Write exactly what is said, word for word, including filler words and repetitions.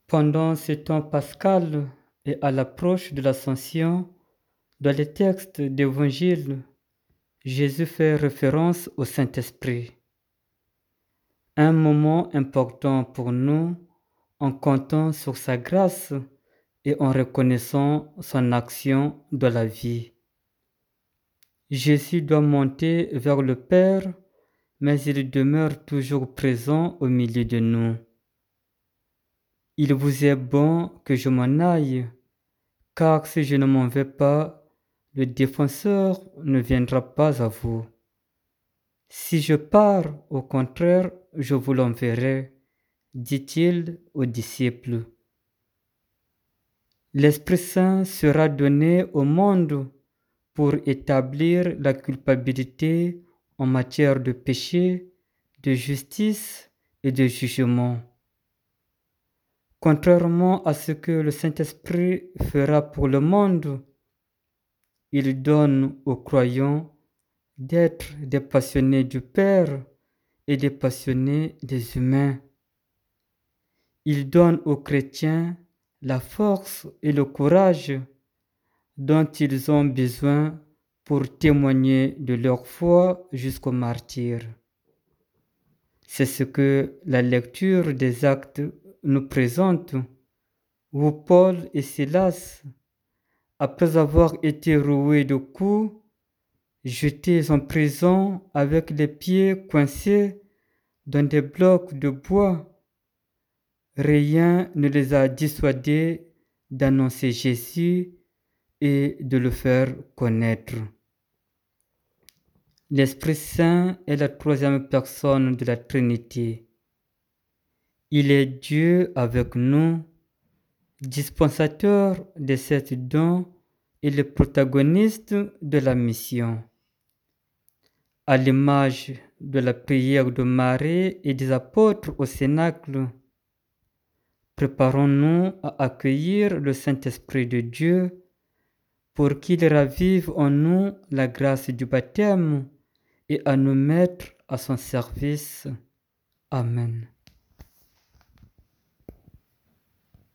Pendant ce temps pascal et à l'approche de l'Ascension, dans les textes d'Évangile, Jésus fait référence au Saint-Esprit. Un moment important pour nous en comptant sur sa grâce et en reconnaissant son action dans la vie. Jésus doit monter vers le Père, mais il demeure toujours présent au milieu de nous. Il vous est bon que je m'en aille, car si je ne m'en vais pas, le défenseur ne viendra pas à vous. Si je pars, au contraire, je vous l'enverrai, dit-il aux disciples. L'Esprit Saint sera donné au monde pour établir la culpabilité en matière de péché, de justice et de jugement. Contrairement à ce que le Saint-Esprit fera pour le monde, il donne aux croyants d'être des passionnés du Père et des passionnés des humains. Il donne aux chrétiens la force et le courage dont ils ont besoin pour témoigner de leur foi jusqu'au martyre. C'est ce que la lecture des Actes nous présente, où Paul et Silas, après avoir été roués de coups, jetés en prison avec les pieds coincés dans des blocs de bois, rien ne les a dissuadés d'annoncer Jésus et de le faire connaître. L'Esprit Saint est la troisième personne de la Trinité. Il est Dieu avec nous, dispensateur de cette don et le protagoniste de la mission. À l'image de la prière de Marie et des apôtres au Cénacle, préparons-nous à accueillir le Saint-Esprit de Dieu pour qu'il ravive en nous la grâce du baptême et à nous mettre à son service. Amen.